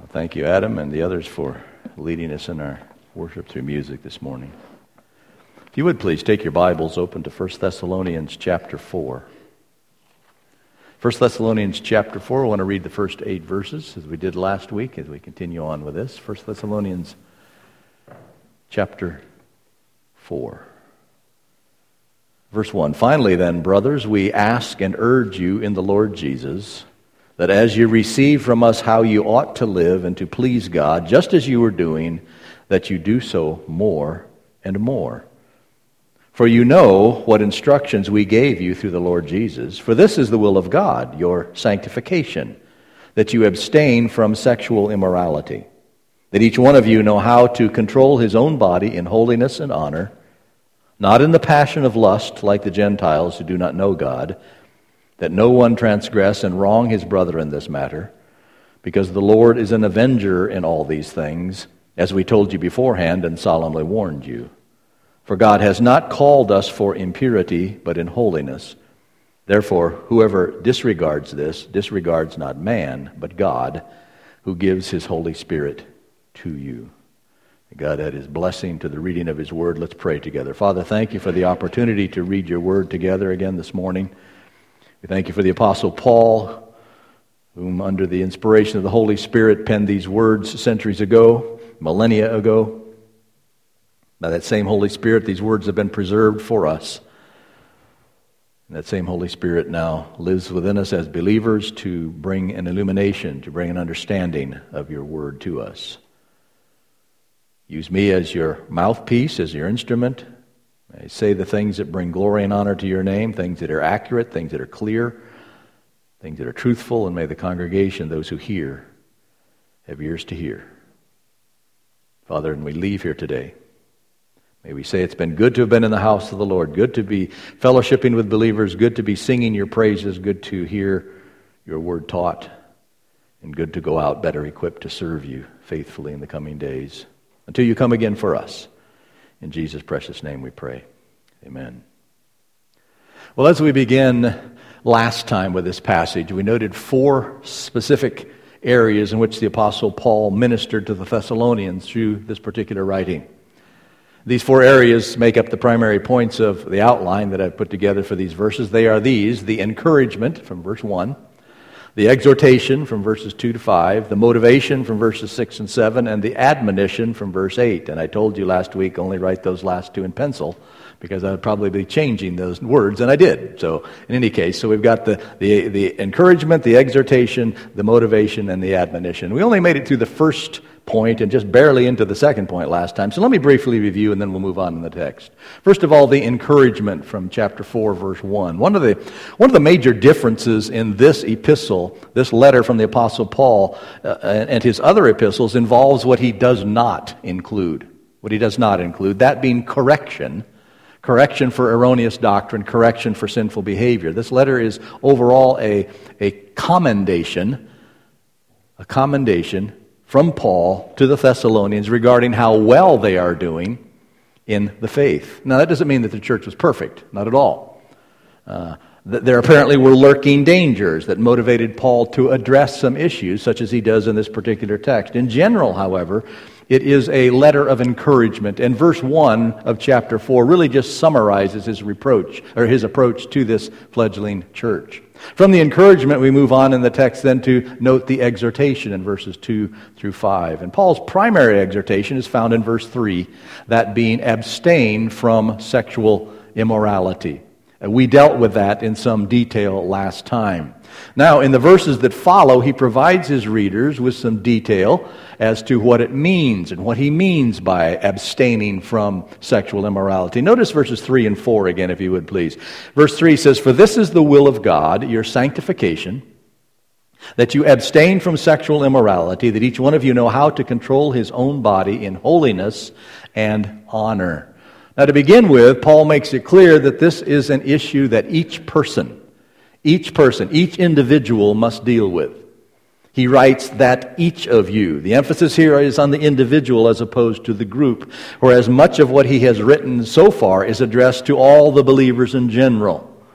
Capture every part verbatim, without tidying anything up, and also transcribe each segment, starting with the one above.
Thank you, Adam, and the others for leading us in our worship through music this morning. If you would please take your Bibles open to First Thessalonians chapter four. First Thessalonians chapter four, I want to read the first eight verses as we did last week as we continue on with this. First Thessalonians chapter four. Verse one, "Finally then, brothers, we ask and urge you in the Lord Jesus, that as you receive from us how you ought to live and to please God, just as you are doing, that you do so more and more. For you know what instructions we gave you through the Lord Jesus. For this is the will of God, your sanctification, that you abstain from sexual immorality, that each one of you know how to control his own body in holiness and honor, not in the passion of lust like the Gentiles who do not know God, that no one transgress and wrong his brother in this matter, because the Lord is an avenger in all these things, as we told you beforehand and solemnly warned you. For God has not called us for impurity, but in holiness. Therefore, whoever disregards this, disregards not man, but God, who gives his Holy Spirit to you." God add his blessing to the reading of his word. Let's pray together. Father, thank you for the opportunity to read your word together again this morning. We thank you for the Apostle Paul, whom under the inspiration of the Holy Spirit penned these words centuries ago, millennia ago. By that same Holy Spirit, these words have been preserved for us. And that same Holy Spirit now lives within us as believers to bring an illumination, to bring an understanding of your word to us. Use me as your mouthpiece, as your instrument. I say the things that bring glory and honor to your name, things that are accurate, things that are clear, things that are truthful, and may the congregation, those who hear, have ears to hear. Father, and we leave here today, may we say it's been good to have been in the house of the Lord, good to be fellowshipping with believers, good to be singing your praises, good to hear your word taught, and good to go out better equipped to serve you faithfully in the coming days, until you come again for us. In Jesus' precious name we pray. Amen. Well, as we begin last time with this passage, we noted four specific areas in which the Apostle Paul ministered to the Thessalonians through this particular writing. These four areas make up the primary points of the outline that I've put together for these verses. They are these: the encouragement from verse one, the exhortation from verses two to five, the motivation from verses six and seven, and the admonition from verse eight. And I told you last week, only write those last two in pencil, because I would probably be changing those words, and I did. So in any case, so we've got the, the, the encouragement, the exhortation, the motivation, and the admonition. We only made it through the first point and just barely into the second point last time. So let me briefly review, and then we'll move on in the text. First of all, the encouragement from chapter four, verse one. One of the one of the major differences in this epistle, this letter from the Apostle Paul, uh, and his other epistles, involves what he does not include. What he does not include, that being correction. Correction for erroneous doctrine, correction for sinful behavior. This letter is overall a, a commendation, a commendation from Paul to the Thessalonians regarding how well they are doing in the faith. Now, that doesn't mean that the church was perfect, not at all. Uh, th- there apparently were lurking dangers that motivated Paul to address some issues, such as he does in this particular text. In general, however, it is a letter of encouragement, and verse one of chapter four really just summarizes his reproach, or his approach to this fledgling church. From the encouragement, we move on in the text then to note the exhortation in verses two through five. And Paul's primary exhortation is found in verse three, that being abstain from sexual immorality. And we dealt with that in some detail last time. Now, in the verses that follow, he provides his readers with some detail as to what it means and what he means by abstaining from sexual immorality. Notice verses three and four again, if you would please. Verse three says, "For this is the will of God, your sanctification, that you abstain from sexual immorality, that each one of you know how to control his own body in holiness and honor." Now, to begin with, Paul makes it clear that this is an issue that each person, each person, each individual must deal with. He writes that each of you. The emphasis here is on the individual as opposed to the group, whereas much of what he has written so far is addressed to all the believers in general.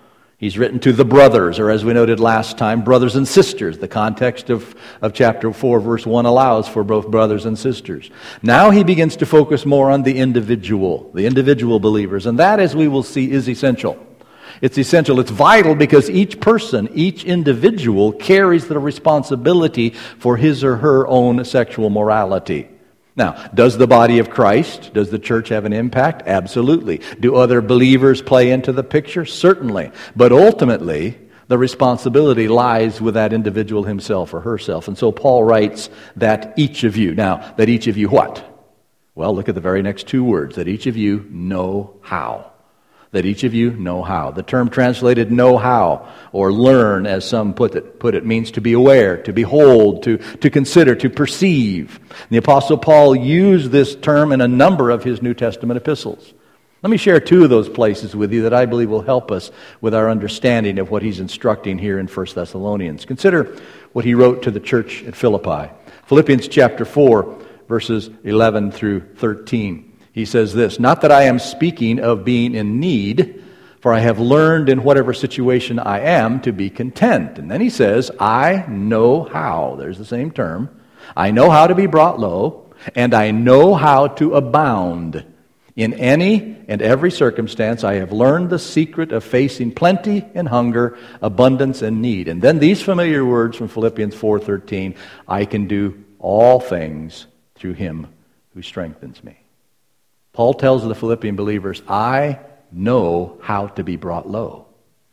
He's written to the brothers, or as we noted last time, brothers and sisters. The context of, of chapter four, verse one allows for both brothers and sisters. Now he begins to focus more on the individual, the individual believers. And that, as we will see, is essential. It's essential. It's vital because each person, each individual carries the responsibility for his or her own sexual morality. Now, does the body of Christ, does the church have an impact? Absolutely. Do other believers play into the picture? Certainly. But ultimately, the responsibility lies with that individual himself or herself. And so Paul writes that each of you, now, that each of you what? Well, look at the very next two words, that each of you know how. That each of you know how. The term translated know how, or learn, as some put it, put it means to be aware, to behold, to, to consider, to perceive. And the Apostle Paul used this term in a number of his New Testament epistles. Let me share two of those places with you that I believe will help us with our understanding of what he's instructing here in First Thessalonians. Consider what he wrote to the church at Philippi. Philippians chapter four, verses eleven through thirteen. He says this, "Not that I am speaking of being in need, for I have learned in whatever situation I am to be content." And then he says, "I know how." There's the same term. "I know how to be brought low, and I know how to abound. In any and every circumstance I have learned the secret of facing plenty and hunger, abundance and need." And then these familiar words from Philippians four thirteen, "I can do all things through him who strengthens me." Paul tells the Philippian believers, I know how to be brought low.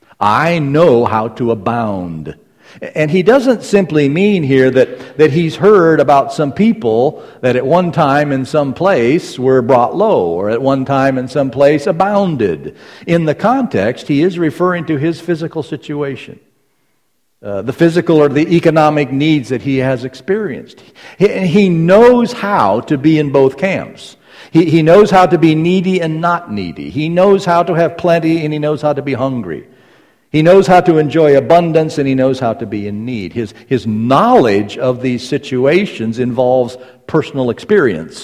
I know how to abound. And he doesn't simply mean here that, that he's heard about some people that at one time in some place were brought low, or at one time in some place abounded. In the context, he is referring to his physical situation. Uh, the physical or the economic needs that he has experienced. He, he knows how to be in both camps. He, he knows how to be needy and not needy. He knows how to have plenty and he knows how to be hungry. He knows how to enjoy abundance and he knows how to be in need. His, his knowledge of these situations involves personal experience,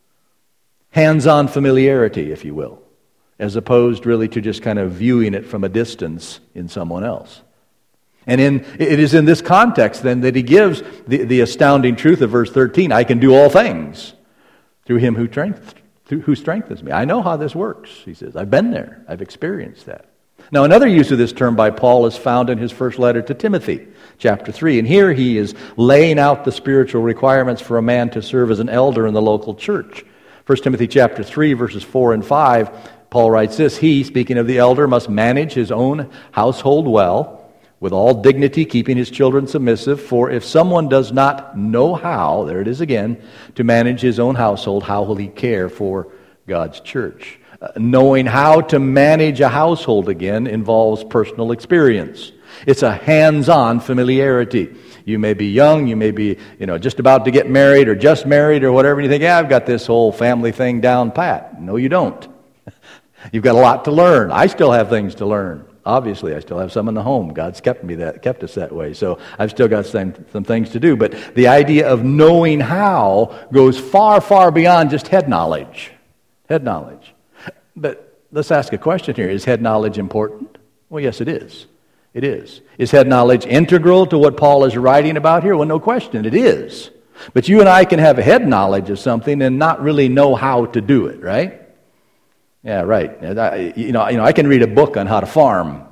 hands-on familiarity, if you will, as opposed really to just kind of viewing it from a distance in someone else. And in, it is in this context then that he gives the, the astounding truth of verse thirteen, I can do all things through him who, strength, who strengthens me. I know how this works, he says. I've been there. I've experienced that. Now, another use of this term by Paul is found in his first letter to Timothy, chapter three. And here he is laying out the spiritual requirements for a man to serve as an elder in the local church. First Timothy chapter three, verses four and five, Paul writes this, He, speaking of the elder, must manage his own household well, with all dignity, keeping his children submissive. For if someone does not know how, there it is again, to manage his own household, how will he care for God's church? Uh, knowing how to manage a household, again, involves personal experience. It's a hands-on familiarity. You may be young, you may be, you know, just about to get married or just married or whatever, and you think, yeah, I've got this whole family thing down pat. No, you don't. You've got a lot to learn. I still have things to learn. Obviously, I still have some in the home. God's kept me that, kept us that way. So I've still got some, some things to do. But the idea of knowing how goes far, far beyond just head knowledge. Head knowledge. But let's ask a question here. Is head knowledge important? Well, yes, it is. It is. Is head knowledge integral to what Paul is writing about here? Well, no question, it is. But you and I can have a head knowledge of something and not really know how to do it, right? Yeah, right. I, you know, you know, I can read a book on how to farm,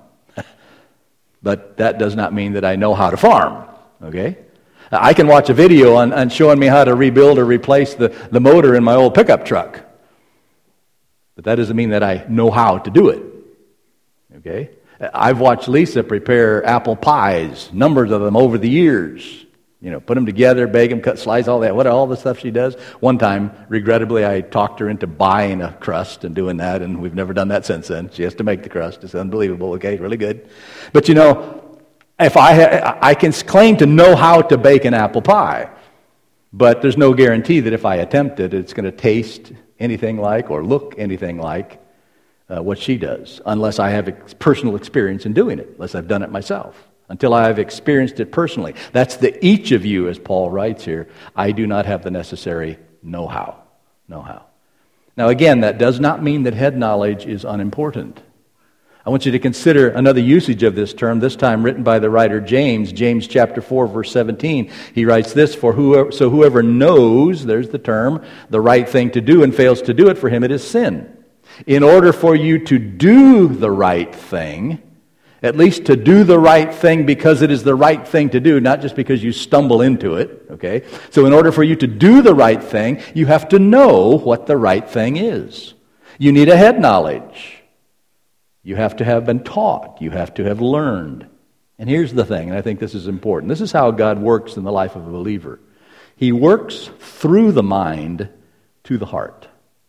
but that does not mean that I know how to farm, okay? I can watch a video on, on showing me how to rebuild or replace the, the motor in my old pickup truck, but that doesn't mean that I know how to do it, okay? I've watched Lisa prepare apple pies, numbers of them over the years. You know, put them together, bake them, cut, slice, all that, what all the stuff she does. One time, regrettably, I talked her into buying a crust and doing that, and we've never done that since then. She has to make the crust. It's unbelievable, okay, really good. But you know, if I ha- I can claim to know how to bake an apple pie, but there's no guarantee that if I attempt it, it's going to taste anything like or look anything like uh, what she does, unless I have ex- personal experience in doing it, unless I've done it myself. Until I have experienced it personally. That's the each of you, as Paul writes here. I do not have the necessary know-how. Know-how. Now again, that does not mean that head knowledge is unimportant. I want you to consider another usage of this term, this time written by the writer James, James chapter four, verse seventeen. He writes this, "For whoever, so whoever knows," there's the term, "the right thing to do and fails to do it, for him it is sin. In order for you to do the right thing," at least to do the right thing because it is the right thing to do, not just because you stumble into it, okay? So in order for you to do the right thing, you have to know what the right thing is. You need a head knowledge. You have to have been taught. You have to have learned. And here's the thing, and I think this is important. This is how God works in the life of a believer. He works through the mind to the heart.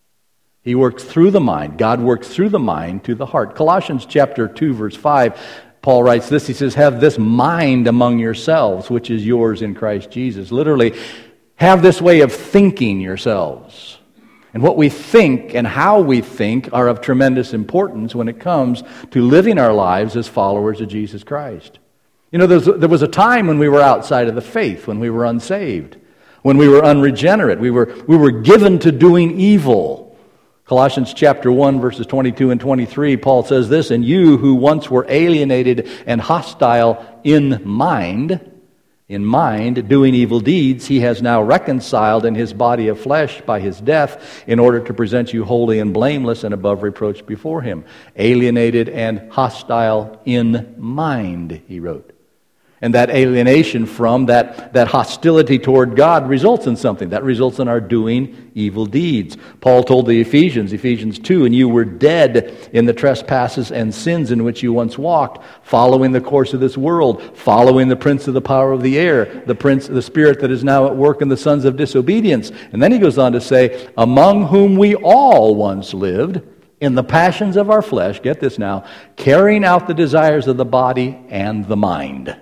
He works through the mind. God works through the mind to the heart. Colossians chapter two, verse five, Paul writes this. He says, "Have this mind among yourselves, which is yours in Christ Jesus." Literally, have this way of thinking yourselves. And what we think and how we think are of tremendous importance when it comes to living our lives as followers of Jesus Christ. You know, there was a time when we were outside of the faith, when we were unsaved, when we were unregenerate. We were, we were given to doing evil. Colossians chapter one, verses twenty-two and twenty-three, Paul says this, "And you who once were alienated and hostile in mind, in mind, doing evil deeds, he has now reconciled in his body of flesh by his death, in order to present you holy and blameless and above reproach before him." Alienated and hostile in mind, he wrote. And that alienation from, that, that hostility toward God results in something. That results in our doing evil deeds. Paul told the Ephesians, Ephesians two, "And you were dead in the trespasses and sins in which you once walked, following the course of this world, following the prince of the power of the air, the prince, the spirit that is now at work in the sons of disobedience." And then he goes on to say, "Among whom we all once lived, in the passions of our flesh," get this now, "carrying out the desires of the body and the mind.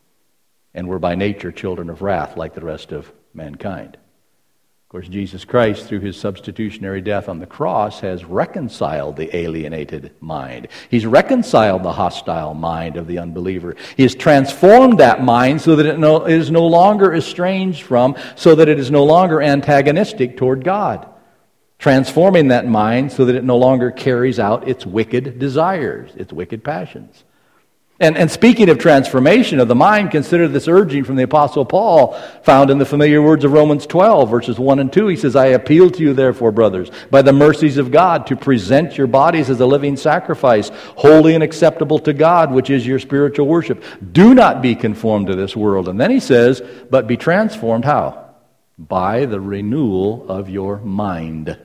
And we're by nature children of wrath like the rest of mankind." Of course, Jesus Christ, through his substitutionary death on the cross, has reconciled the alienated mind. He's reconciled the hostile mind of the unbeliever. He has transformed that mind so that it no, it is no longer estranged from, so that it is no longer antagonistic toward God. Transforming that mind so that it no longer carries out its wicked desires, its wicked passions. And, and speaking of transformation of the mind, consider this urging from the Apostle Paul, found in the familiar words of Romans twelve, verses one and two. He says, "I appeal to you, therefore, brothers, by the mercies of God, to present your bodies as a living sacrifice, holy and acceptable to God, which is your spiritual worship. Do not be conformed to this world." And then he says, "But be transformed," how? "By the renewal of your mind."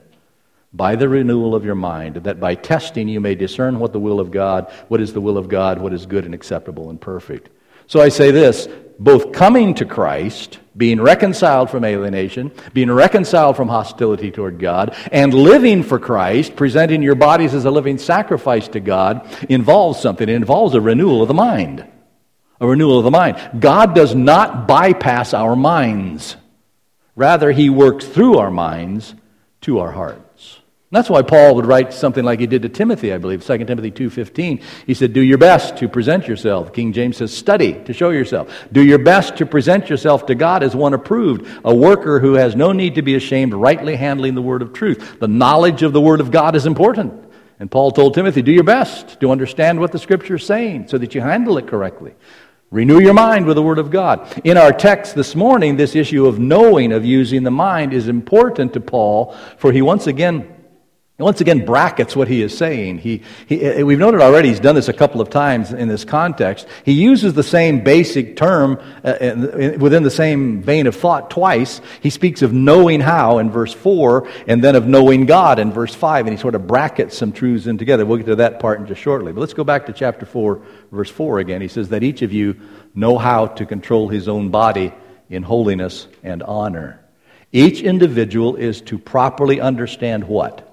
By the renewal of your mind, that by testing you may discern what the will of God, what is the will of God, what is good and acceptable and perfect. So I say this, both coming to Christ, being reconciled from alienation, being reconciled from hostility toward God, and living for Christ, presenting your bodies as a living sacrifice to God, involves something. It involves a renewal of the mind. A renewal of the mind. God does not bypass our minds. Rather, he works through our minds to our hearts. And that's why Paul would write something like he did to Timothy, I believe, Second Timothy two fifteen. He said, "Do your best to present yourself." King James says, "Study to show yourself." Do your best to present yourself to God as one approved, a worker who has no need to be ashamed, rightly handling the word of truth. The knowledge of the word of God is important. And Paul told Timothy, do your best to understand what the Scripture is saying so that you handle it correctly. Renew your mind with the Word of God. In our text this morning, this issue of knowing, of using the mind, is important to Paul, for he once again once again brackets what he is saying. He, he, we've noted already, he's done this a couple of times in this context. He uses the same basic term uh, in, within the same vein of thought twice. He speaks of knowing how in verse four, and then of knowing God in verse five, and he sort of brackets some truths in together. We'll get to that part in just shortly. But let's go back to chapter four, verse four again. He says that each of you know how to control his own body in holiness and honor. Each individual is to properly understand what?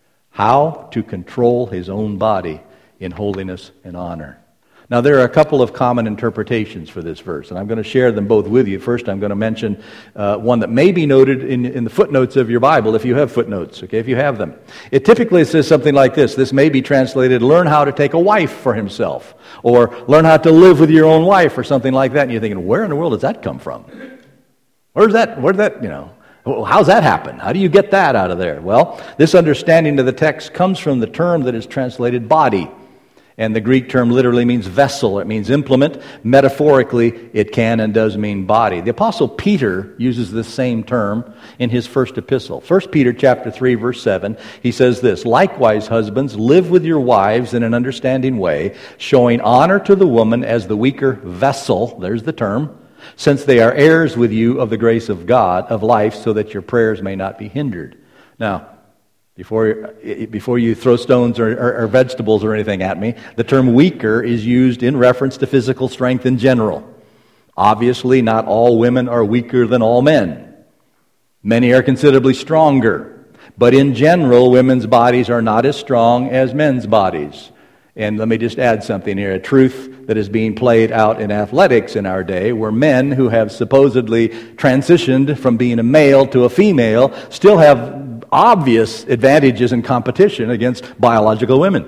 How to control his own body in holiness and honor. Now, there are a couple of common interpretations for this verse, and I'm going to share them both with you. First, I'm going to mention uh, one that may be noted in, in the footnotes of your Bible, if you have footnotes, okay, if you have them. It typically says something like this. This may be translated, learn how to take a wife for himself, or learn how to live with your own wife, or something like that. And you're thinking, where in the world does that come from? Where's that, where's that, you know... How's that happen? How do you get that out of there? Well, this understanding of the text comes from the term that is translated body. And the Greek term literally means vessel. It means implement. Metaphorically, it can and does mean body. The Apostle Peter uses this same term in his first epistle. First Peter chapter three, verse seven, he says this, "Likewise, husbands, live with your wives in an understanding way, showing honor to the woman as the weaker vessel," there's the term, "since they are heirs with you of the grace of God, of life, so that your prayers may not be hindered." Now, Before, before you throw stones or, or, or vegetables or anything at me, the term weaker is used in reference to physical strength in general. Obviously, not all women are weaker than all men. Many are considerably stronger. But in general, women's bodies are not as strong as men's bodies. And let me just add something here, a truth that is being played out in athletics in our day, where men who have supposedly transitioned from being a male to a female still have obvious advantages in competition against biological women.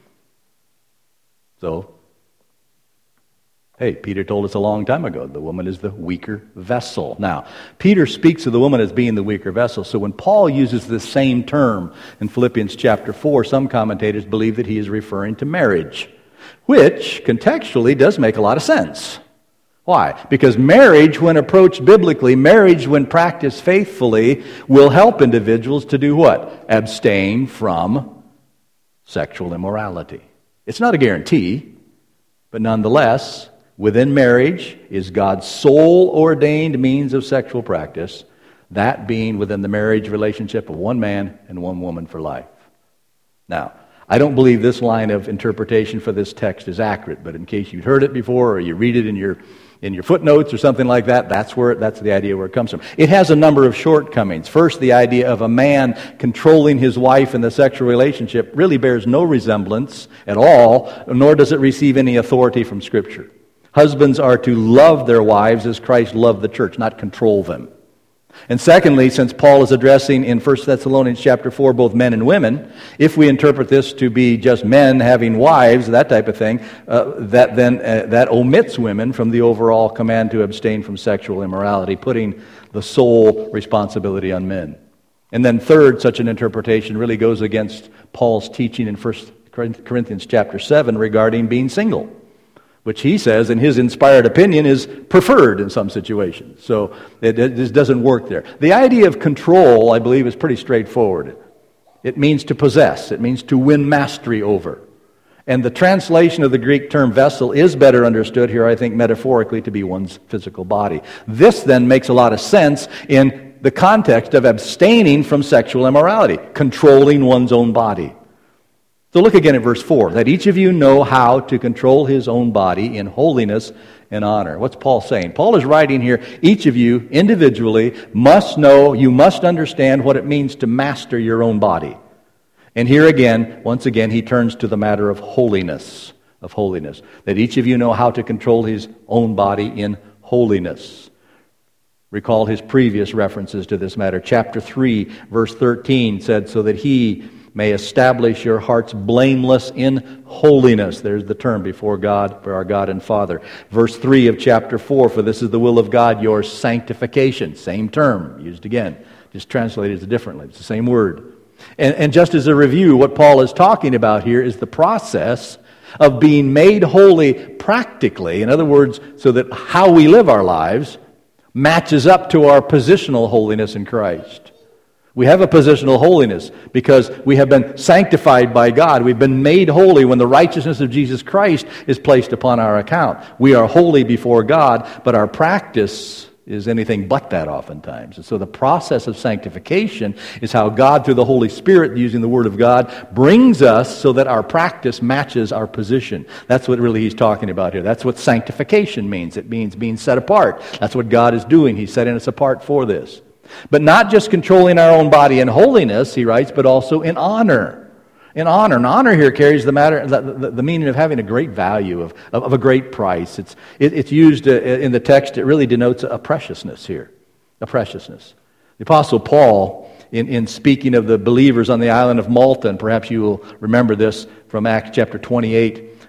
So, hey, Peter told us a long time ago, the woman is the weaker vessel. Now, Peter speaks of the woman as being the weaker vessel. So when Paul uses the same term in Philippians chapter four, some commentators believe that he is referring to marriage, which contextually does make a lot of sense. Why? Because marriage, when approached biblically, marriage, when practiced faithfully, will help individuals to do what? Abstain from sexual immorality. It's not a guarantee, but nonetheless, within marriage is God's sole ordained means of sexual practice, that being within the marriage relationship of one man and one woman for life. Now, I don't believe this line of interpretation for this text is accurate, but in case you've heard it before or you read it in your in your footnotes or something like that, that's where that's the idea where it comes from. It has a number of shortcomings. First, the idea of a man controlling his wife in the sexual relationship really bears no resemblance at all, nor does it receive any authority from Scripture. Husbands are to love their wives as Christ loved the church, not control them. And secondly, since Paul is addressing in First Thessalonians chapter four both men and women, if we interpret this to be just men having wives, that type of thing, uh, that then uh, that omits women from the overall command to abstain from sexual immorality, putting the sole responsibility on men. And then third, such an interpretation really goes against Paul's teaching in First Corinthians chapter seven regarding being single, which he says, in his inspired opinion, is preferred in some situations. So it, it just doesn't work there. The idea of control, I believe, is pretty straightforward. It means to possess. It means to win mastery over. And the translation of the Greek term vessel is better understood here, I think, metaphorically, to be one's physical body. This then makes a lot of sense in the context of abstaining from sexual immorality, controlling one's own body. So look again at verse four, that each of you know how to control his own body in holiness and honor. What's Paul saying? Paul is writing here, each of you individually must know, you must understand what it means to master your own body. And here again, once again, he turns to the matter of holiness, of holiness. That each of you know how to control his own body in holiness. Recall his previous references to this matter. Chapter three, verse thirteen said, so that he may establish your hearts blameless in holiness. There's the term, before God, for our God and Father. Verse three of chapter four, for this is the will of God, your sanctification. Same term, used again, just translated differently. It's the same word. And, and just as a review, what Paul is talking about here is the process of being made holy practically. In other words, so that how we live our lives matches up to our positional holiness in Christ. We have a positional holiness because we have been sanctified by God. We've been made holy when the righteousness of Jesus Christ is placed upon our account. We are holy before God, but our practice is anything but that oftentimes. And so the process of sanctification is how God, through the Holy Spirit, using the Word of God, brings us so that our practice matches our position. That's what really he's talking about here. That's what sanctification means. It means being set apart. That's what God is doing. He's setting us apart for this. But not just controlling our own body in holiness, he writes, but also in honor. In honor. And honor here carries the matter, the, the, the meaning of having a great value, of, of, of a great price. It's, it, it's used uh, in the text, it really denotes a preciousness here. A preciousness. The Apostle Paul, in, in speaking of the believers on the island of Malta, and perhaps you will remember this from Acts chapter twenty-eight,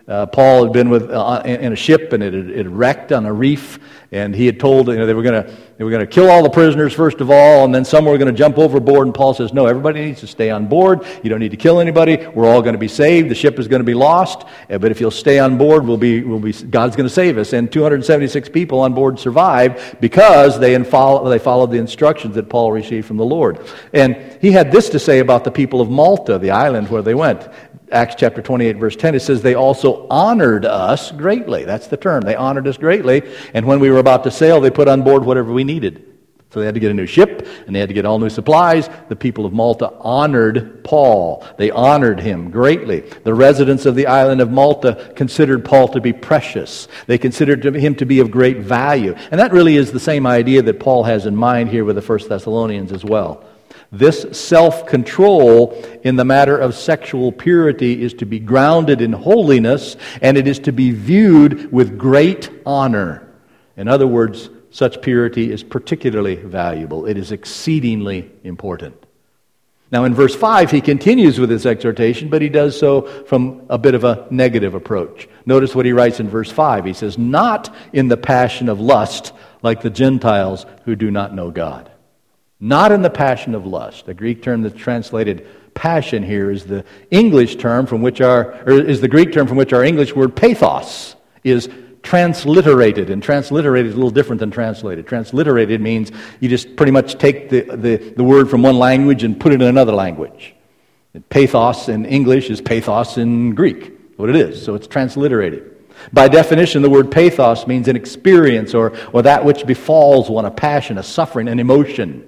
Uh, Paul had been with uh, in a ship, and it had, it had wrecked on a reef, and he had told, you know, they were going to they were going to kill all the prisoners first of all, and then some were going to jump overboard. And Paul says, "No, everybody needs to stay on board. You don't need to kill anybody. We're all going to be saved. The ship is going to be lost, uh, but if you'll stay on board, we'll be we'll be God's going to save us." And two hundred seventy-six people on board survived because they follow, they followed the instructions that Paul received from the Lord. And he had this to say about the people of Malta, the island where they went. Acts chapter twenty-eight, verse ten, it says, "They also honored us greatly." That's the term. They honored us greatly. And when we were about to sail, they put on board whatever we needed. So they had to get a new ship, and they had to get all new supplies. The people of Malta honored Paul. They honored him greatly. The residents of the island of Malta considered Paul to be precious. They considered him to be of great value. And that really is the same idea that Paul has in mind here with the First Thessalonians as well. This self-control in the matter of sexual purity is to be grounded in holiness, and it is to be viewed with great honor. In other words, such purity is particularly valuable. It is exceedingly important. Now in verse five, he continues with his exhortation, but he does so from a bit of a negative approach. Notice what he writes in verse five. He says, "Not in the passion of lust, like the Gentiles who do not know God." Not in the passion of lust. The Greek term that's translated passion here is the English term from which our, or is the Greek term from which our English word pathos is transliterated. And transliterated is a little different than translated. Transliterated means you just pretty much take the, the, the word from one language and put it in another language. And pathos in English is pathos in Greek, what it is. So it's transliterated. By definition, the word pathos means an experience or, or that which befalls one, a passion, a suffering, an emotion.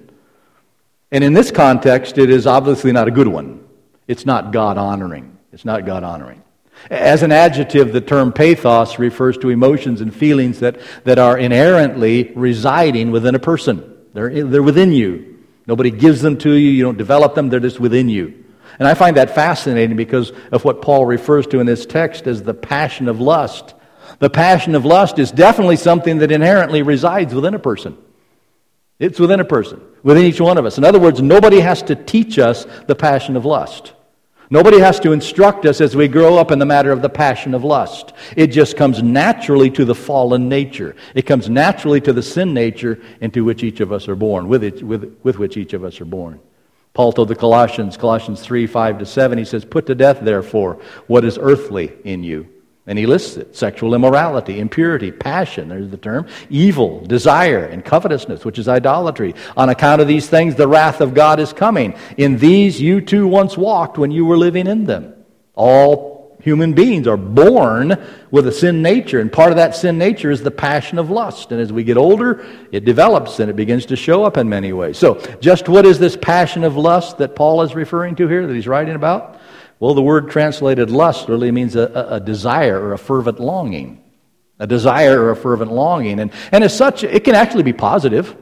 And in this context, it is obviously not a good one. It's not God-honoring. It's not God-honoring. As an adjective, the term pathos refers to emotions and feelings that, that are inherently residing within a person. They're, they're within you. Nobody gives them to you. You don't develop them. They're just within you. And I find that fascinating because of what Paul refers to in this text as the passion of lust. The passion of lust is definitely something that inherently resides within a person. It's within a person, within each one of us. In other words, nobody has to teach us the passion of lust. Nobody has to instruct us as we grow up in the matter of the passion of lust. It just comes naturally to the fallen nature. It comes naturally to the sin nature into which each of us are born, with, it, with, with which each of us are born. Paul told the Colossians, Colossians three, five to seven, he says, "Put to death, therefore, what is earthly in you." And he lists it: sexual immorality, impurity, passion, there's the term, evil, desire, and covetousness, which is idolatry. On account of these things, the wrath of God is coming. In these you too once walked when you were living in them. All human beings are born with a sin nature, and part of that sin nature is the passion of lust. And as we get older, it develops and it begins to show up in many ways. So, just what is this passion of lust that Paul is referring to here, that he's writing about? Well, the word translated lust really means a, a, a desire or a fervent longing. A desire or a fervent longing. And, and as such, it can actually be positive.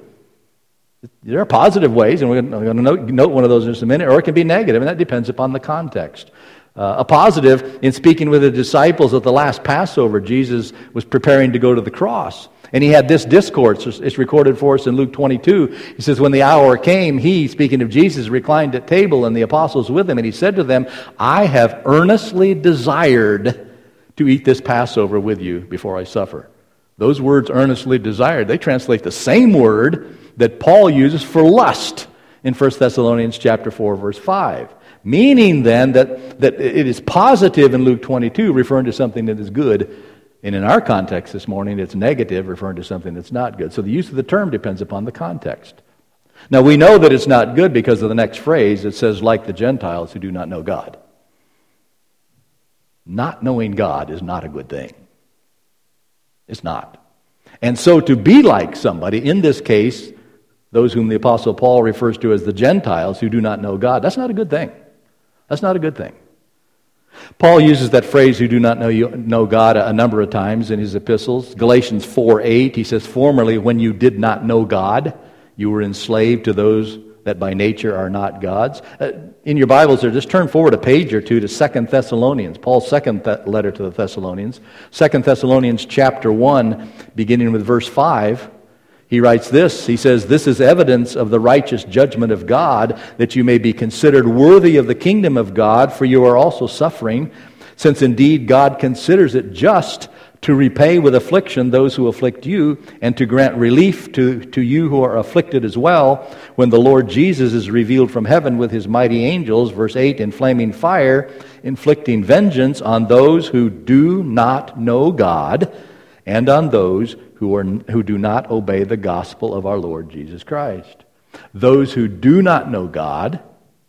There are positive ways, and we're going to note, note one of those in just a minute, or it can be negative, and that depends upon the context. Uh, a positive, in speaking with the disciples at the last Passover, Jesus was preparing to go to the cross. And he had this discourse. It's recorded for us in Luke twenty-two. He says, "When the hour came, he," speaking of Jesus, "reclined at table, and the apostles with him. And he said to them, I have earnestly desired to eat this Passover with you before I suffer." Those words, earnestly desired, they translate the same word that Paul uses for lust in First Thessalonians chapter four, verse five. Meaning then that, that it is positive in Luke twenty-two, referring to something that is good. And in our context this morning, it's negative, referring to something that's not good. So the use of the term depends upon the context. Now we know that it's not good because of the next phrase. It says, "like the Gentiles who do not know God." Not knowing God is not a good thing. It's not. And so to be like somebody, in this case, those whom the Apostle Paul refers to as the Gentiles who do not know God, that's not a good thing. That's not a good thing. Paul uses that phrase, "who do not know you, know God," a number of times in his epistles. Galatians four eight, he says, "Formerly, when you did not know God, you were enslaved to those that by nature are not God's." Uh, in your Bibles there, just turn forward a page or two to Second Thessalonians, Paul's second th- letter to the Thessalonians. Second Thessalonians chapter one, beginning with verse five. He writes this, he says, "This is evidence of the righteous judgment of God, that you may be considered worthy of the kingdom of God, for you are also suffering, Since indeed God considers it just to repay with affliction those who afflict you, and to grant relief to, to you who are afflicted as well, when the Lord Jesus is revealed from heaven with his mighty angels, verse eight, in flaming fire, inflicting vengeance on those who do not know God, and on those who are who do not obey the gospel of our Lord Jesus Christ. Those who do not know God,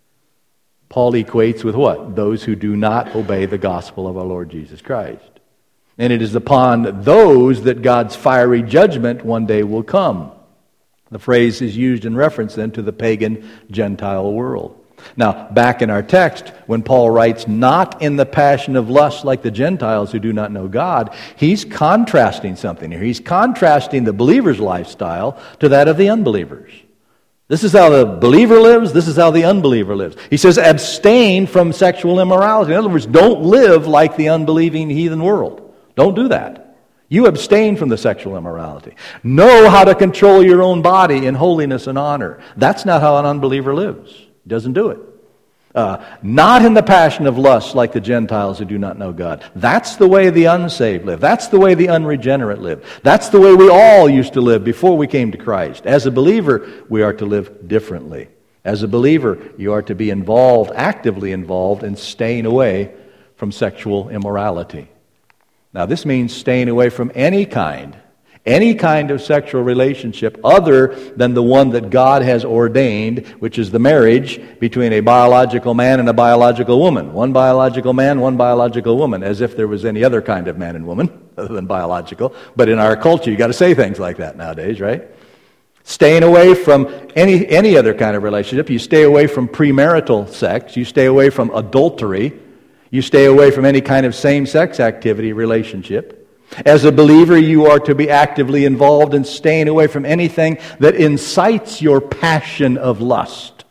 Paul equates with what? Those who do not obey the gospel of our Lord Jesus Christ. And it is upon those that God's fiery judgment one day will come. The phrase is used in reference then to the pagan Gentile world. Now, back in our text, when Paul writes, not in the passion of lust like the Gentiles who do not know God, he's contrasting something here. He's contrasting the believer's lifestyle to that of the unbelievers. This is how the believer lives. This is how the unbeliever lives. He says, abstain from sexual immorality. In other words, don't live like the unbelieving heathen world. Don't do that. You abstain from the sexual immorality. Know how to control your own body in holiness and honor. That's not how an unbeliever lives. He doesn't do it. Uh, not in the passion of lust like the Gentiles who do not know God. That's the way the unsaved live. That's the way the unregenerate live. That's the way we all used to live before we came to Christ. As a believer, we are to live differently. As a believer, you are to be involved, actively involved in staying away from sexual immorality. Now, this means staying away from any kind, any kind of sexual relationship other than the one that God has ordained, which is the marriage between a biological man and a biological woman. One biological man, one biological woman, as if there was any other kind of man and woman other than biological. But in our culture, you got to say things like that nowadays, right? Staying away from any, any other kind of relationship. You stay away from premarital sex. You stay away from adultery. You stay away from any kind of same-sex activity relationship. As a believer, you are to be actively involved in staying away from anything that incites your passion of lust.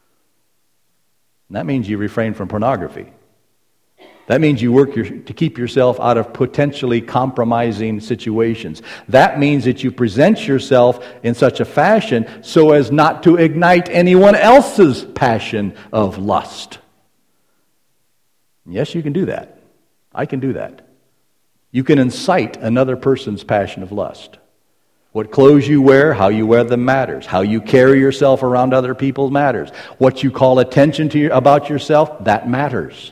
And that means you refrain from pornography. That means you work your, to keep yourself out of potentially compromising situations. That means that you present yourself in such a fashion so as not to ignite anyone else's passion of lust. Yes, you can do that. I can do that. You can incite another person's passion of lust. What clothes you wear, how you wear them matters. How you carry yourself around other people matters. What you call attention to your, about yourself, that matters.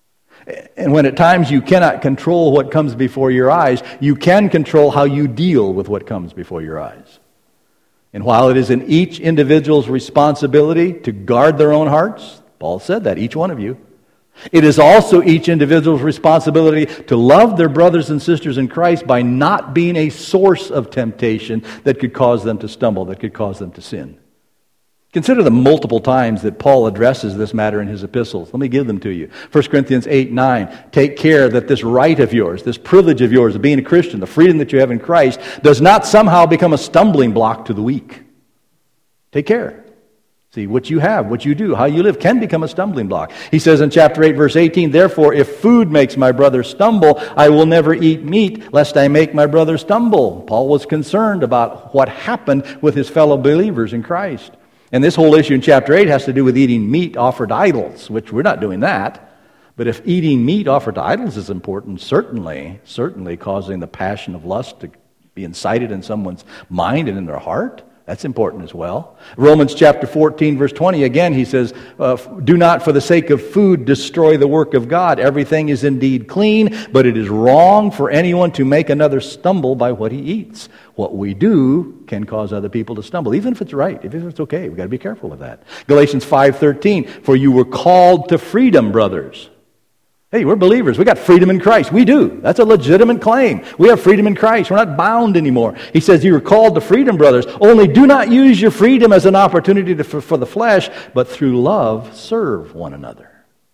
And when at times you cannot control what comes before your eyes, you can control how you deal with what comes before your eyes. And while it is in each individual's responsibility to guard their own hearts, Paul said that, each one of you, it is also each individual's responsibility to love their brothers and sisters in Christ by not being a source of temptation that could cause them to stumble, that could cause them to sin. Consider the multiple times that Paul addresses this matter in his epistles. Let me give them to you. First Corinthians eight, nine. Take care that this right of yours, this privilege of yours of being a Christian, the freedom that you have in Christ, does not somehow become a stumbling block to the weak. Take care. See, what you have, what you do, how you live can become a stumbling block. He says in chapter eight, verse eighteen, therefore, if food makes my brother stumble, I will never eat meat, lest I make my brother stumble. Paul was concerned about what happened with his fellow believers in Christ. And this whole issue in chapter eight has to do with eating meat offered to idols, which we're not doing that. But if eating meat offered to idols is important, certainly, certainly causing the passion of lust to be incited in someone's mind and in their heart, that's important as well. Romans chapter fourteen, verse twenty, again, he says, uh, do not for the sake of food destroy the work of God. Everything is indeed clean, but it is wrong for anyone to make another stumble by what he eats. What we do can cause other people to stumble, even if it's right, even if it's okay. We've got to be careful with that. Galatians five thirteen, for you were called to freedom, brothers. Hey, we're believers. We got freedom in Christ. We do. That's a legitimate claim. We have freedom in Christ. We're not bound anymore. He says you were called to freedom, brothers. Only do not use your freedom as an opportunity to, for, for the flesh, but through love serve one another.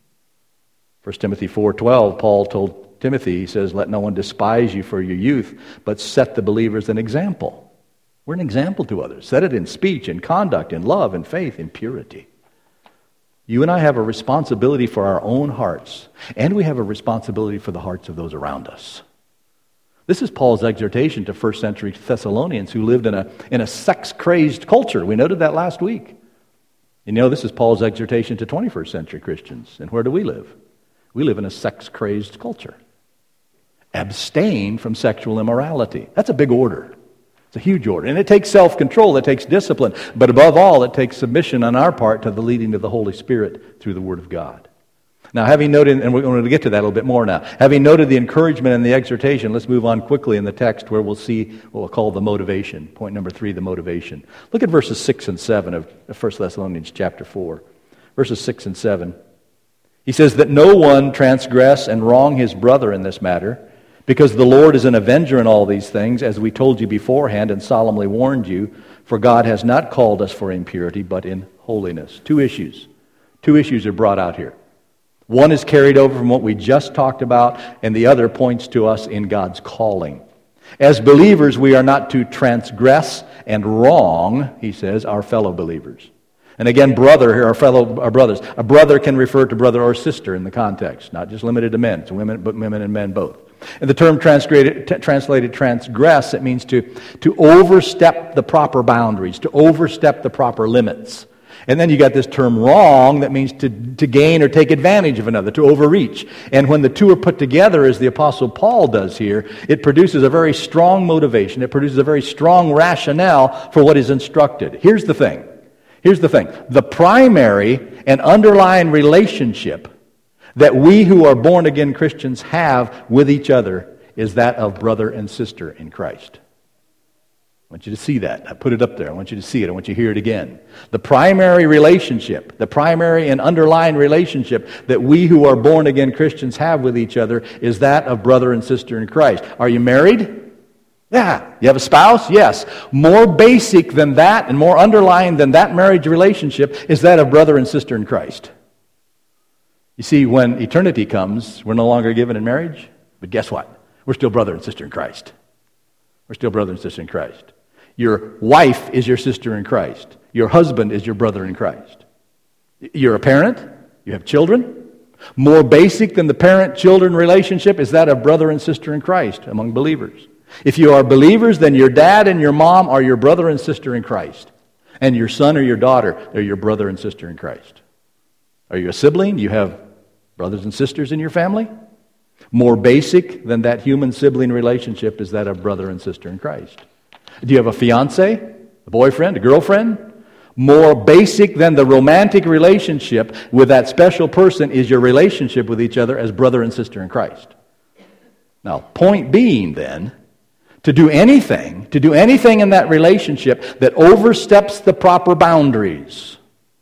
First Timothy four twelve, Paul told Timothy, he says, let no one despise you for your youth, but set the believers an example. We're an example to others. Set it in speech, in conduct, in love, in faith, in purity. You and I have a responsibility for our own hearts, and we have a responsibility for the hearts of those around us. This is Paul's exhortation to first century Thessalonians who lived in a, in a sex-crazed culture. We noted that last week. You know, this is Paul's exhortation to twenty-first century Christians. And where do we live? We live in a sex-crazed culture. Abstain from sexual immorality. That's a big order. It's a huge order. And it takes self-control, it takes discipline, but above all, it takes submission on our part to the leading of the Holy Spirit through the Word of God. Now, having noted, and we're going to get to that a little bit more now, having noted the encouragement and the exhortation, let's move on quickly in the text where we'll see what we'll call the motivation. Point number three, the motivation. Look at verses six and seven of First Thessalonians chapter four. Verses six and seven. He says that no one transgress and wrong his brother in this matter, because the Lord is an avenger in all these things, as we told you beforehand and solemnly warned you, for God has not called us for impurity, but in holiness. Two issues. Two issues are brought out here. One is carried over from what we just talked about, and the other points to us in God's calling. As believers, we are not to transgress and wrong, he says, our fellow believers. And again, brother here, our fellow our brothers. A brother can refer to brother or sister in the context, not just limited to men. It's women, but women and men both. And the term translated, t- translated transgress, it means to, to overstep the proper boundaries, to overstep the proper limits. And then you got this term wrong that means to, to gain or take advantage of another, to overreach. And when the two are put together, as the Apostle Paul does here, it produces a very strong motivation. It produces a very strong rationale for what is instructed. Here's the thing. Here's the thing. The primary and underlying relationship that we who are born-again Christians have with each other is that of brother and sister in Christ. I want you to see that. I put it up there. I want you to see it. I want you to hear it again. The primary relationship, the primary and underlying relationship that we who are born-again Christians have with each other is that of brother and sister in Christ. Are you married? Yeah. You have a spouse? Yes. More basic than that and more underlying than that marriage relationship is that of brother and sister in Christ. You see, when eternity comes, we're no longer given in marriage, but guess what? We're still brother and sister in Christ. We're still brother and sister in Christ. Your wife is your sister in Christ. Your husband is your brother in Christ. You're a parent. You have children. More basic than the parent-children relationship is that of brother and sister in Christ among believers. If you are believers, then your dad and your mom are your brother and sister in Christ. And your son or your daughter, they're your brother and sister in Christ. Are you a sibling? You have brothers and sisters in your family? More basic than that human sibling relationship is that of brother and sister in Christ. Do you have a fiance, a boyfriend, a girlfriend? More basic than the romantic relationship with that special person is your relationship with each other as brother and sister in Christ. Now, point being then, to do anything, to do anything in that relationship that oversteps the proper boundaries,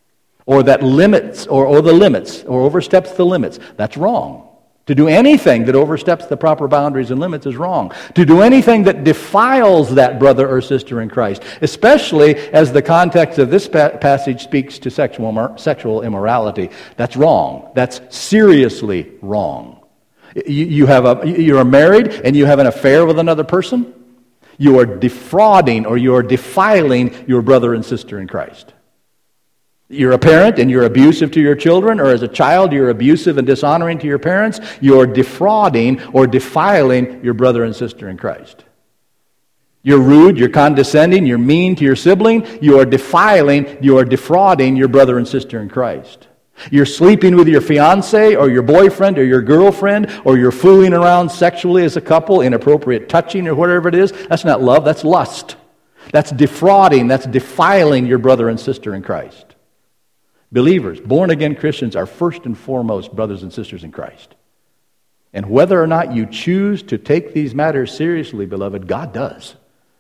or that limits, or, or the limits, or oversteps the limits, that's wrong. To do anything that oversteps the proper boundaries and limits is wrong. To do anything that defiles that brother or sister in Christ, especially as the context of this pa- passage speaks to sexual, sexual immorality, that's wrong. That's seriously wrong. You, you have a, you're married and you have an affair with another person, you are defrauding or you are defiling your brother and sister in Christ. You're a parent and you're abusive to your children, or as a child you're abusive and dishonoring to your parents, you're defrauding or defiling your brother and sister in Christ. You're rude, you're condescending, you're mean to your sibling, you are defiling, you are defrauding your brother and sister in Christ. You're sleeping with your fiance or your boyfriend or your girlfriend, or you're fooling around sexually as a couple, inappropriate touching or whatever it is. That's not love, that's lust. That's defrauding, that's defiling your brother and sister in Christ. Believers, born-again Christians, are first and foremost brothers and sisters in Christ. And whether or not you choose to take these matters seriously, beloved, God does.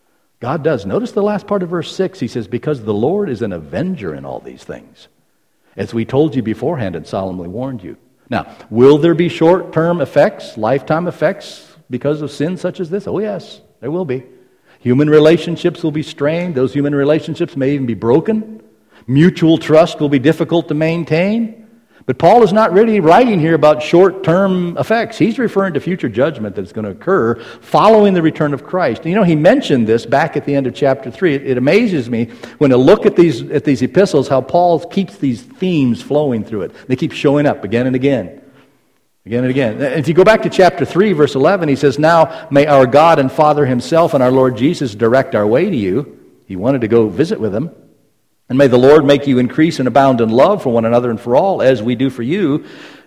God does. Notice the last part of verse six. He says, because the Lord is an avenger in all these things, as we told you beforehand and solemnly warned you. Now, will there be short-term effects, lifetime effects, because of sin such as this? Oh, yes, there will be. Human relationships will be strained. Those human relationships may even be broken. Mutual trust will be difficult to maintain. But Paul is not really writing here about short-term effects. He's referring to future judgment that's going to occur following the return of Christ. And you know, he mentioned this back at the end of chapter three. It, it amazes me when I look at these, at these epistles, how Paul keeps these themes flowing through it. They keep showing up again and again. Again and again. If you go back to chapter three, verse eleven, he says, now may our God and Father himself and our Lord Jesus direct our way to you. He wanted to go visit with them. And may the Lord make you increase and abound in love for one another and for all, as we do for you,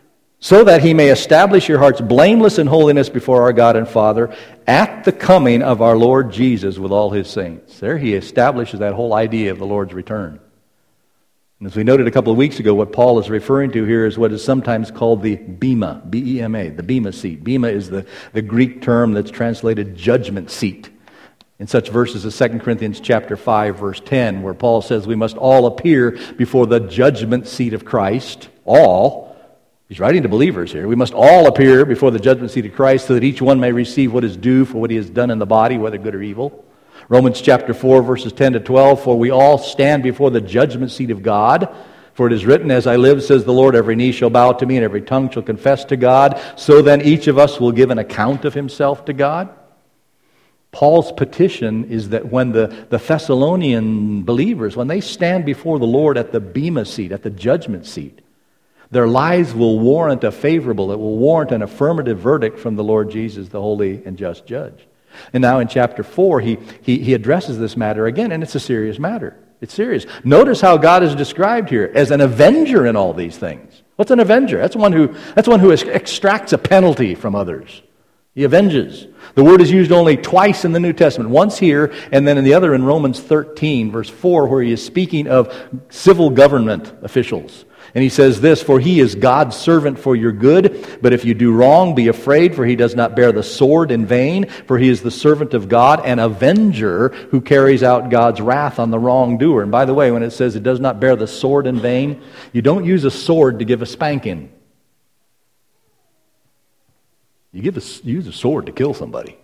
so that he may establish your hearts blameless in holiness before our God and Father at the coming of our Lord Jesus with all his saints. There he establishes that whole idea of the Lord's return. And as we noted a couple of weeks ago, what Paul is referring to here is what is sometimes called the Bema, B E M A, the Bema seat. Bema is the, the Greek term that's translated judgment seat. In such verses as Second Corinthians chapter five, verse ten, where Paul says we must all appear before the judgment seat of Christ. All. He's writing to believers here. We must all appear before the judgment seat of Christ so that each one may receive what is due for what he has done in the body, whether good or evil. Romans chapter four, verses ten to twelve, for we all stand before the judgment seat of God. For it is written, as I live, says the Lord, every knee shall bow to me and every tongue shall confess to God. So then each of us will give an account of himself to God. Paul's petition is that when the, the Thessalonian believers, when they stand before the Lord at the Bema seat, at the judgment seat, their lives will warrant a favorable, it will warrant an affirmative verdict from the Lord Jesus, the holy and just judge. And now in chapter four, he, he, he addresses this matter again, and it's a serious matter. It's serious. Notice how God is described here as an avenger in all these things. What's an avenger? That's one who, that's one who extracts a penalty from others. He avenges. The word is used only twice in the New Testament. Once here, and then in the other in Romans thirteen, verse four, where he is speaking of civil government officials. And he says this, for he is God's servant for your good, but if you do wrong, be afraid, for he does not bear the sword in vain, for he is the servant of God, an avenger who carries out God's wrath on the wrongdoer. And by the way, when it says it does not bear the sword in vain, you don't use a sword to give a spanking. You give a, use a sword to kill somebody.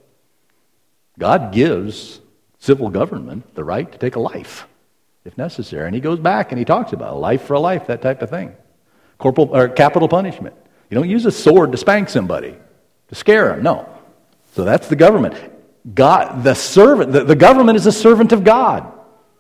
God gives civil government the right to take a life, if necessary. And he goes back and he talks about a life for a life, that type of thing. Corporal or capital punishment. You don't use a sword to spank somebody, to scare them. No. So that's the government. God, the servant, the, the government is a servant of God.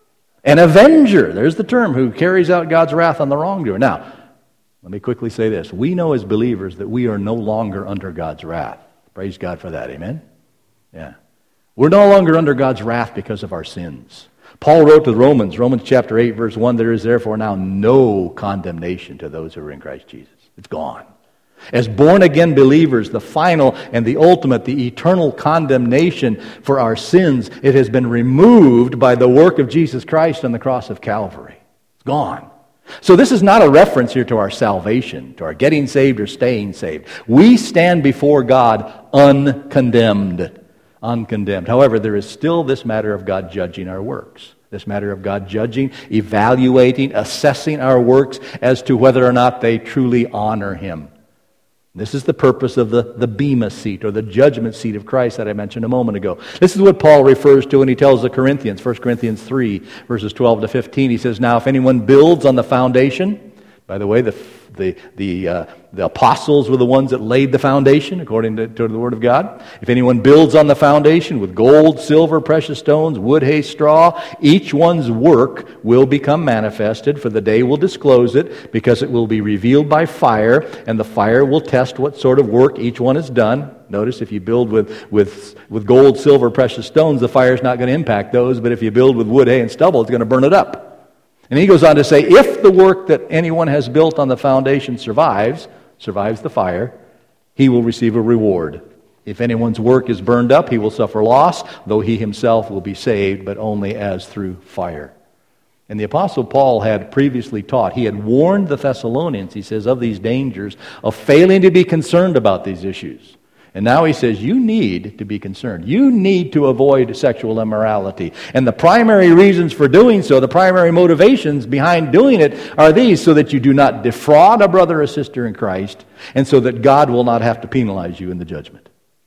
An avenger, there's the term, who carries out God's wrath on the wrongdoer. Now, let me quickly say this. We know as believers that we are no longer under God's wrath. Praise God for that. Amen? Yeah. We're no longer under God's wrath because of our sins. Paul wrote to the Romans, Romans chapter eight, verse one, there is therefore now no condemnation to those who are in Christ Jesus. It's gone. As born-again believers, the final and the ultimate, the eternal condemnation for our sins, it has been removed by the work of Jesus Christ on the cross of Calvary. It's gone. So this is not a reference here to our salvation, to our getting saved or staying saved. We stand before God uncondemned. Uncondemned. However, there is still this matter of God judging our works. This matter of God judging, evaluating, assessing our works as to whether or not they truly honor Him. This is the purpose of the, the Bema seat, or the judgment seat of Christ that I mentioned a moment ago. This is what Paul refers to when he tells the Corinthians, First Corinthians three, verses twelve to fifteen. He says, now if anyone builds on the foundation, by the way, the the the, uh, the apostles were the ones that laid the foundation, according to, to the Word of God. If anyone builds on the foundation with gold, silver, precious stones, wood, hay, straw, each one's work will become manifested, for the day will disclose it, because it will be revealed by fire, and the fire will test what sort of work each one has done. Notice, if you build with, with, with gold, silver, precious stones, the fire's not going to impact those, but if you build with wood, hay, and stubble, it's going to burn it up. And he goes on to say, if the work that anyone has built on the foundation survives, survives the fire, he will receive a reward. If anyone's work is burned up, he will suffer loss, though he himself will be saved, but only as through fire. And the Apostle Paul had previously taught, he had warned the Thessalonians, he says, of these dangers, of failing to be concerned about these issues. And now he says, you need to be concerned. You need to avoid sexual immorality. And the primary reasons for doing so, the primary motivations behind doing it are these, so that you do not defraud a brother or sister in Christ, and so that God will not have to penalize you in the judgment.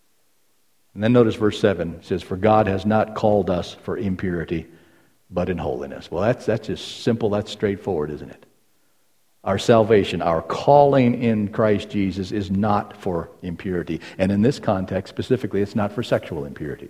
And then notice verse seven, it says, for God has not called us for impurity, but in holiness. Well, that's, that's just simple, that's straightforward, isn't it? Our salvation, our calling in Christ Jesus is not for impurity. And in this context, specifically, it's not for sexual impurity.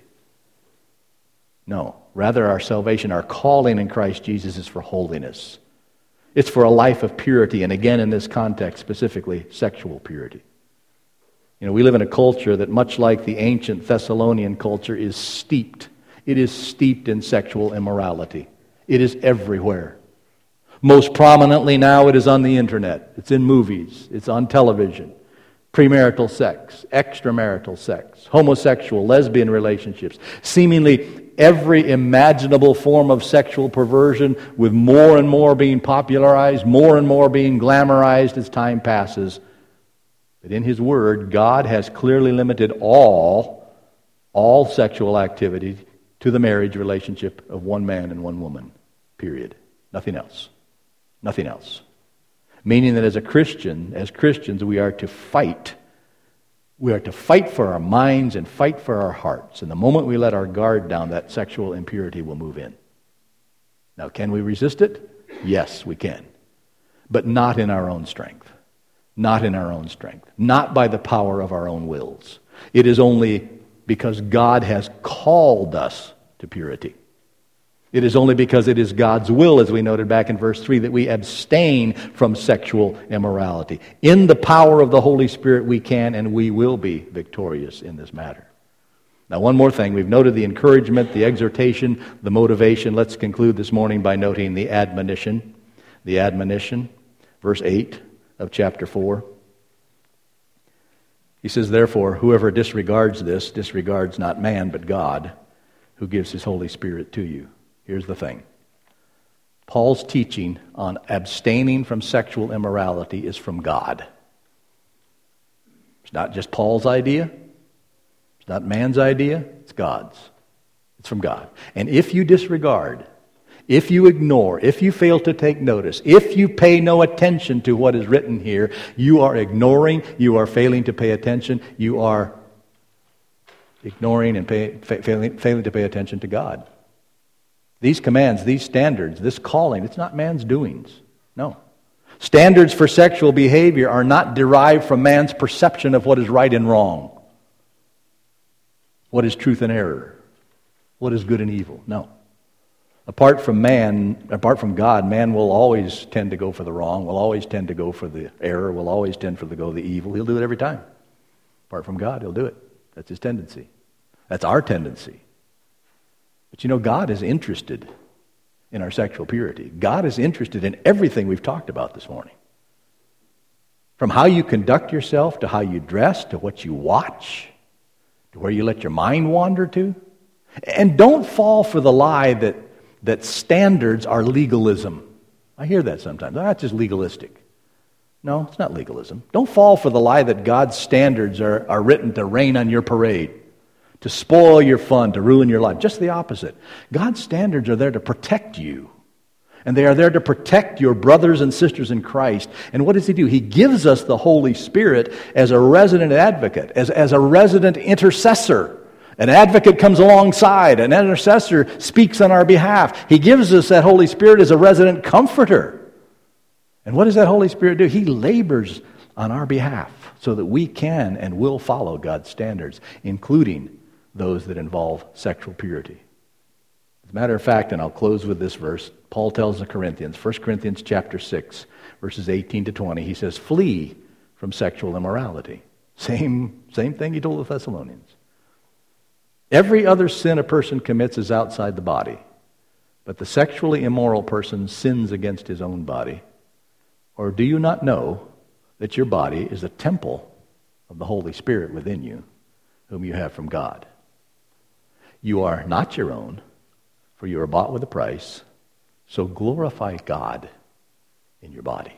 No. Rather, our salvation, our calling in Christ Jesus is for holiness. It's for a life of purity. And again, in this context, specifically, sexual purity. You know, we live in a culture that, much like the ancient Thessalonian culture, is steeped. It is steeped in sexual immorality. It is everywhere. Most prominently now, it is on the internet. It's in movies. It's on television. premarital sex, extramarital sex, homosexual, lesbian relationships, seemingly every imaginable form of sexual perversion, with more and more being popularized, more and more being glamorized as time passes. But in His Word, God has clearly limited all, all sexual activity to the marriage relationship of one man and one woman, period. Nothing else. Nothing else. Meaning that as a Christian, as Christians, we are to fight. We are to fight for our minds and fight for our hearts. And the moment we let our guard down, that sexual impurity will move in. Now, can we resist it? Yes, we can. But not in our own strength. Not in our own strength. Not by the power of our own wills. It is only because God has called us to purity. It is only because it is God's will, as we noted back in verse three, that we abstain from sexual immorality. In the power of the Holy Spirit, we can and we will be victorious in this matter. Now, one more thing. We've noted the encouragement, the exhortation, the motivation. Let's conclude this morning by noting the admonition. The admonition, verse eight of chapter four. He says, "Therefore, whoever disregards this, disregards not man, but God, who gives His Holy Spirit to you." Here's the thing. Paul's teaching on abstaining from sexual immorality is from God. It's not just Paul's idea. It's not man's idea. It's God's. It's from God. And if you disregard, if you ignore, if you fail to take notice, if you pay no attention to what is written here, you are ignoring, you are failing to pay attention, you are ignoring and pay, fa- failing, failing to pay attention to God. These commands, these standards, this calling, it's not man's doings. No. Standards for sexual behavior are not derived from man's perception of what is right and wrong. What is truth and error? What is good and evil? No. Apart from man, apart from God, man will always tend to go for the wrong, will always tend to go for the error, will always tend to go the evil. He'll do it every time. Apart from God, he'll do it. That's his tendency. That's our tendency. But you know, God is interested in our sexual purity. God is interested in everything we've talked about this morning. From how you conduct yourself, to how you dress, to what you watch, to where you let your mind wander to. And don't fall for the lie that, that standards are legalism. I hear that sometimes. Oh, that's just legalistic. No, it's not legalism. Don't fall for the lie that God's standards are, are written to rain on your parade, to spoil your fun, to ruin your life. Just the opposite. God's standards are there to protect you. And they are there to protect your brothers and sisters in Christ. And what does He do? He gives us the Holy Spirit as a resident advocate, as, as a resident intercessor. An advocate comes alongside. An intercessor speaks on our behalf. He gives us that Holy Spirit as a resident comforter. And what does that Holy Spirit do? He labors on our behalf so that we can and will follow God's standards, including those that involve sexual purity. As a matter of fact, and I'll close with this verse, Paul tells the Corinthians, First Corinthians chapter six, verses eighteen to twenty, he says, "Flee from sexual immorality." Same, same thing he told the Thessalonians. "Every other sin a person commits is outside the body, but the sexually immoral person sins against his own body. Or do you not know that your body is a temple of the Holy Spirit within you, whom you have from God? You are not your own, for you are bought with a price, so glorify God in your body."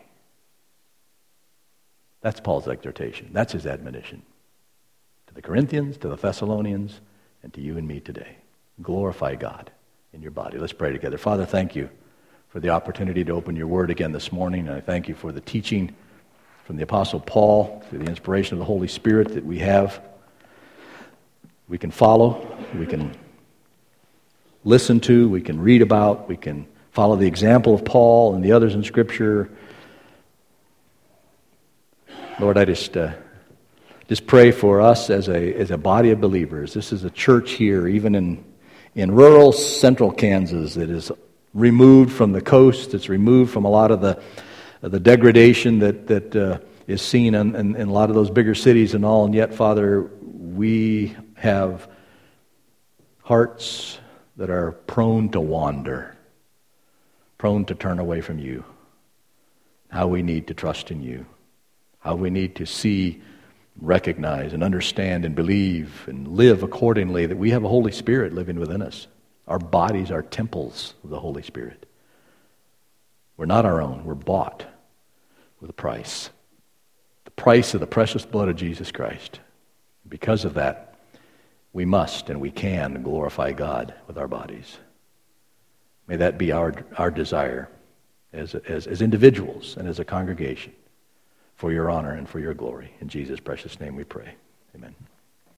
That's Paul's exhortation. That's his admonition to the Corinthians, to the Thessalonians, and to you and me today. Glorify God in your body. Let's pray together. Father, thank you for the opportunity to open your word again this morning. And I thank you for the teaching from the Apostle Paul, through the inspiration of the Holy Spirit that we have. We can follow, we can listen to, we can read about, we can follow the example of Paul and the others in Scripture. Lord, I just uh, just pray for us as a as a body of believers. This is a church here, even in in rural central Kansas, that is removed from the coast. It's removed from a lot of the the degradation that that uh, is seen in, in, in a lot of those bigger cities and all. And yet, Father, we have hearts that are prone to wander, prone to turn away from you. How we need to trust in you. How we need to see recognize and understand and believe and live accordingly that we have a Holy Spirit living within us. Our bodies are temples of the Holy Spirit. We're not our own. We're bought with a price. The price of the precious blood of Jesus Christ. Because of that, we must and we can glorify God with our bodies. May that be our, our desire as, as, as individuals and as a congregation, for your honor and for your glory. In Jesus' precious name we pray. Amen.